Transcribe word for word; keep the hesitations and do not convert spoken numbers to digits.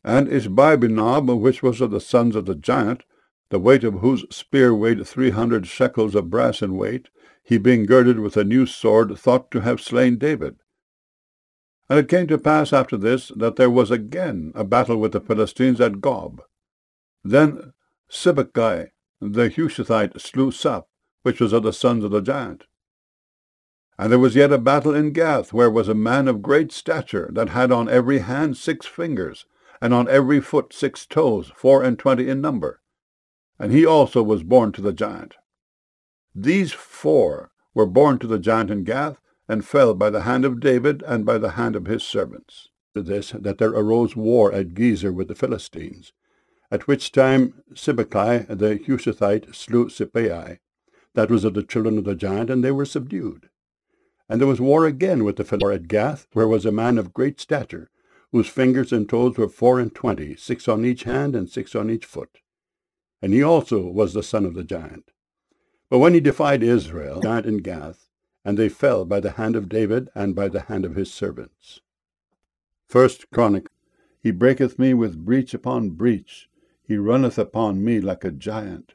And Ishbi-benob, which was of the sons of the giant, the weight of whose spear weighed three hundred shekels of brass in weight, he being girded with a new sword, thought to have slain David. And it came to pass after this, that there was again a battle with the Philistines at Gob. Then Sibbecai the Hushathite slew Saph, which was of the sons of the giant. And there was yet a battle in Gath, where was a man of great stature, that had on every hand six fingers, and on every foot six toes, four and twenty in number. And he also was born to the giant. These four were born to the giant in Gath, and fell by the hand of David and by the hand of his servants. To this, that there arose war at Gezer with the Philistines, at which time Sibbecai the Hushathite slew Sippai, that was of the children of the giant, and they were subdued. And there was war again with the Philistines at Gath, where was a man of great stature, whose fingers and toes were four and twenty, six on each hand and six on each foot. And he also was the son of the giant. But when he defied Israel, the giant in Gath, and they fell by the hand of David and by the hand of his servants. First Chronicle. He breaketh me with breach upon breach. He runneth upon me like a giant.